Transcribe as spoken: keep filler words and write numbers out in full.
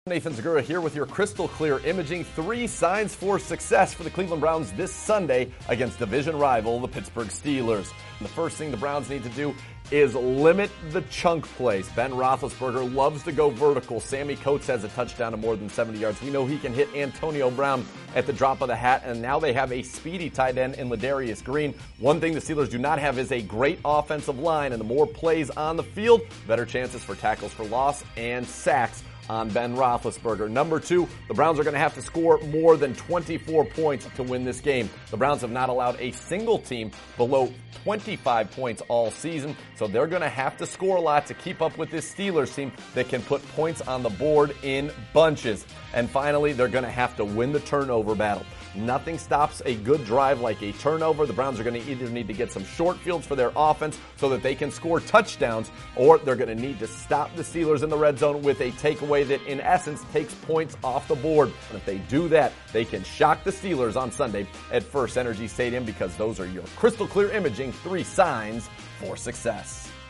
Nathan Zegura here with your crystal clear imaging. Three signs for success for the Cleveland Browns this Sunday against division rival, the Pittsburgh Steelers. And the first thing the Browns need to do is limit the chunk plays. Ben Roethlisberger loves to go vertical. Sammy Coates has a touchdown of more than seventy yards. We know he can hit Antonio Brown at the drop of the hat, and now they have a speedy tight end in Ladarius Green. One thing the Steelers do not have is a great offensive line, and the more plays on the field, better chances for tackles for loss and sacks on Ben Roethlisberger. Number two, the Browns are going to have to score more than twenty-four points to win this game. The Browns have not allowed a single team below twenty-five points all season, so they're going to have to score a lot to keep up with this Steelers team that can put points on the board in bunches. And finally, they're going to have to win the turnover battle. Nothing stops a good drive like a turnover. The Browns are going to either need to get some short fields for their offense so that they can score touchdowns, or they're going to need to stop the Steelers in the red zone with a takeaway that, in essence, takes points off the board. And if they do that, they can shock the Steelers on Sunday at First Energy Stadium, because those are your crystal clear imaging three signs for success.